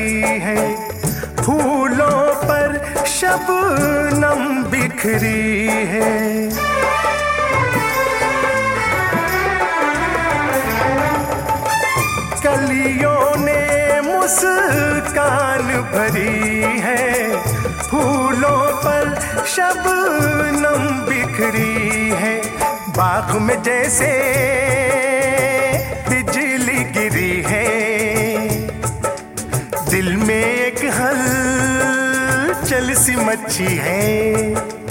भरी है, फूलों पर शबनम बिखरी है। कलियों ने मुस्कान भरी है, फूलों पर शबनम बिखरी है। बाग में जैसे बिजली गिरी है, दिल में एक हलचल सी मची है।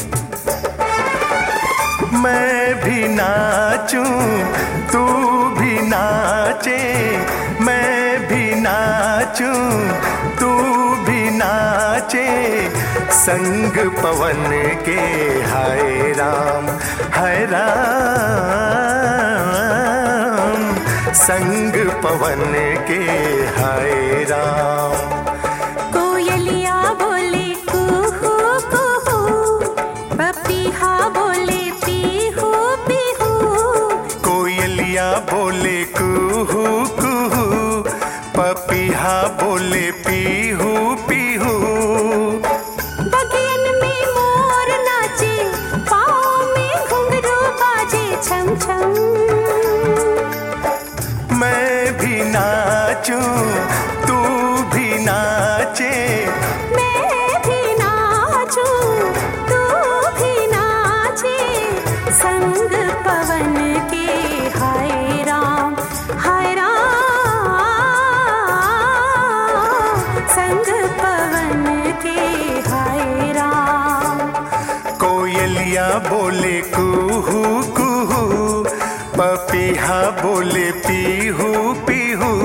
मैं भी नाचूं तू भी नाचे, मैं भी नाचूं तू भी नाचे, संग पवन के हाय राम हाय राम, संग पवन के हाय राम। कोयलिया बोले कुहू कुहू, पपीहा बोले पीहू पीहू। कोयलिया बोले कुहू कुहू, पपीहा बोले पीहू पीहू। बगियन में मोर नाचे, पाँव में घुंघरू बाजे छम छम। मैं भी नाचूं तू भी नाचे, मैं भी नाचूं तू भी नाचे, संग पवन के हाय राम हाय राम, संग पवन के हाय राम। कोयलिया बोले कुहू कुहू, पपीहा बोले पीहू पीहू।